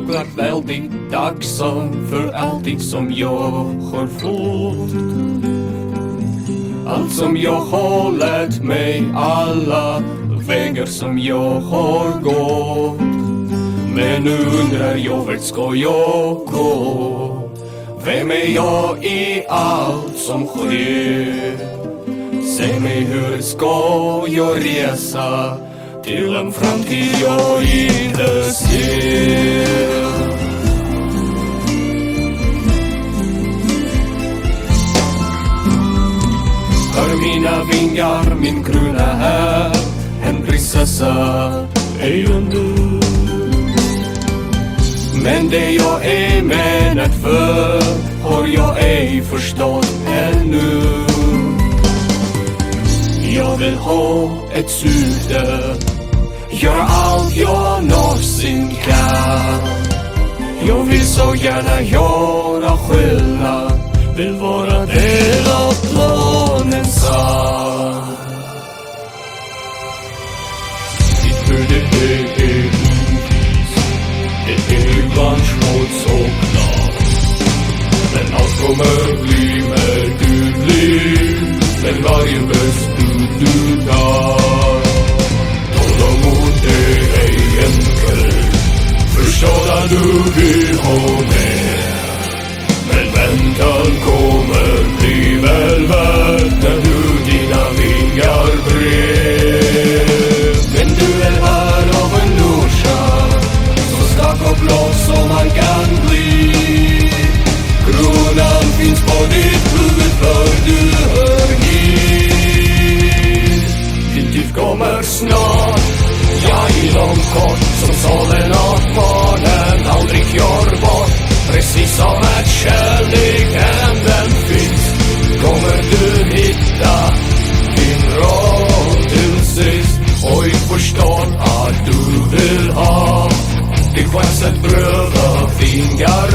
såklart väldigt tacksam för allting som jag har fått. Allt som jag har lärt mig, alla vägar som jag har gått. Men nu undrar jag, vart ska jag gå? Vem är jag i allt som sker? Säg mig, hur ska jag resa till en framtid jag inte ser? Hör mina vingar, min krona här, en prinsessa är jag nu. Men det jag är menat för har jag ej förstått ännu. Jag vill ha ett syfte, göra allt jag någonsin kan. Jag vill så gärna göra skillnad, vill vara del av planens sand. Ditt huvud är ovis, det är ibland svårt så klart. Men allt kommer bli mer tydligt med varje beslut du tar. Tålamod är ej enkelt, förstå att du vill ha mer. Men väntan kommer bli väl värt när du dina vingar bred. Men du är här av en orsak, så stark och blå som man kan bli. Kronan finns på ditt huvud för du hör hit. Din tid kommer snart, jag inom kort, som solen och månen aldrig gör bort. Precis som att kärleken den finns, kommer du hitta din roll till sist. Och jag förstår att du vill ha din chans att pröva vingar